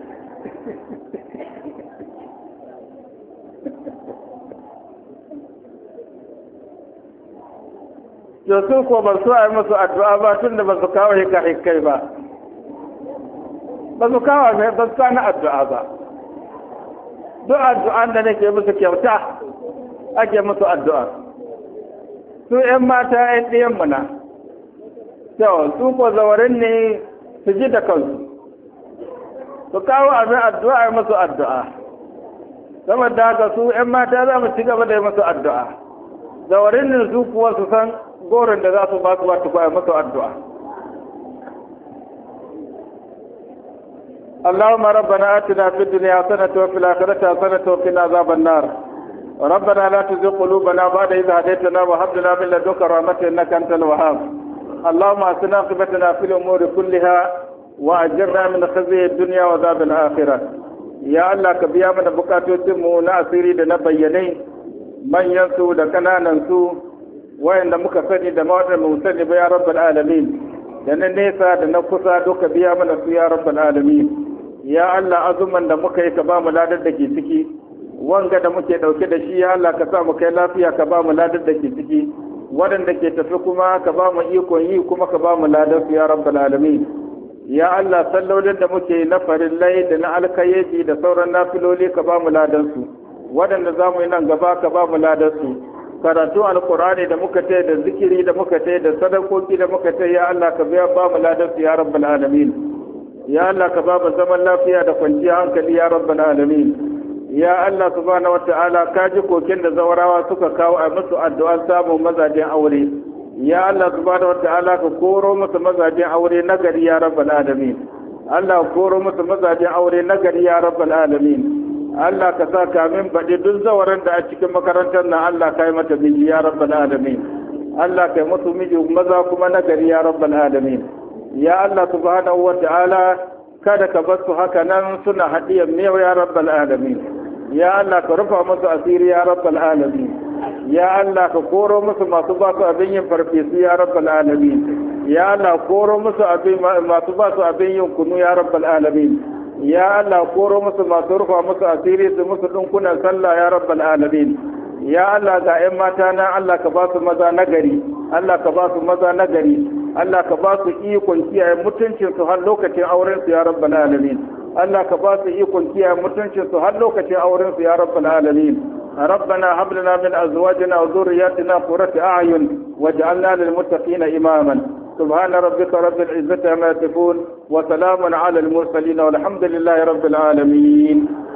To su ko ba su yi musu addu'a ba tun da ba su kawo hika-hikai ba. Ba su kawo mai ba su na addu'a ba. Duk addu'an da nake musu kyauta ake musu addu'a. Su ‘yan mata ‘yan ɗiyan muna. Yau, su ko zawarin ne su ji da kansu. Su kawo abin addu'a yi musu addu'a. Saboda haka su ‘yan mata za mu ci gaba da yi musu addu'a. Zawarin ne su kuwa su san goron da za su ba su wata kwaya musu addu'a. اللهم ربنا آتنا في الدنيا حسنة وفي الآخرة حسنة وقنا عذاب النار. ربنا لا تزغ قلوبنا بعد إذ هديتنا وهب لنا من لدنك رحمة إنك أنت الوهاب. اللهم أحسن عاقبتنا في الأمور كلها وأجرنا من خزي الدنيا وعذاب الآخرة. يا الله كبيا من بكاتوتين mu na asiri da na bayyane manyan su da kananan su wayanda muka sani da wanda mu sani ba ya rabbal alamin da na nesa da na kusa duka biya mana su ya rabbal alamin. Ya Allah azuman da muka yi ka ba mu ladar da ke ciki wanga da muke dauke da shi ya Allah ka sa mu kai lafiya ka ba mu ladar da ke ciki waɗanda ke tafi kuma ka ba mu ikon yi kuma ka ba mu ladar su ya rabbal alamin. Ya Allah sallolin da muke na farillai da na alkayeji da sauran nafiloli ka ba mu ladar su waɗanda za mu yi nan gaba ka ba mu ladar su karatu alqur'ani da muka tai da zikiri da muka tai da sadakoki da muka tai ya Allah ka biya ba mu ladar su ya rabbal alamin. Ya Allah ka ba mu zaman lafiya da kwanciyar hankali ya rabbal alamin. Ya Allah subhanahu wata'ala ka ji kokin da zawarawa suka kawo a musu addu'an samun mazajen aure. Ya Allah subhanahu wata'ala ka koro musu mazajen aure nagari ya rabbal alamin. Allah ka koro musu mazajen aure nagari ya rabbal alamin. Allah ka sa kamin baɗi duk zawaran da a cikin makarantar nan Allah ka yi mata miji ya rabbal alamin. Allah ka yi musu miji maza kuma nagari ya rabbal alamin. Ya Allah subhanahu wata'ala kada ka bar su haka nan suna hadiyar miyau ya rabbal alamin. Ya Allah ka rufa musu asiri ya rabbal alamin. Ya Allah ka koro musu masu ba su abin yin farfesu ya rabbal alamin. Ya Allah koro musu masu ba su abin yin kunu ya rabbal alamin. Ya Allah koro musu masu rufa musu asiri su musu dinkunan sallah ya rabbal alamin. Ya Allah ga 'yan mata na Allah ka ba su maza nagari. Allah ka ba su maza nagari. Allah ka ba su ikon kiyaye mutuncin su har lokacin auren su ya rabbal alamin. Allah ka ba su ikon kiyaye mutuncin su har lokacin auren su ya rabbal alamin. ربنا هب لنا من ازواجنا وذرياتنا قرة اعين واجعلنا للمتقين اماما. سبحان ربك رب العزة عما يصفون وسلام على المرسلين والحمد لله رب العالمين.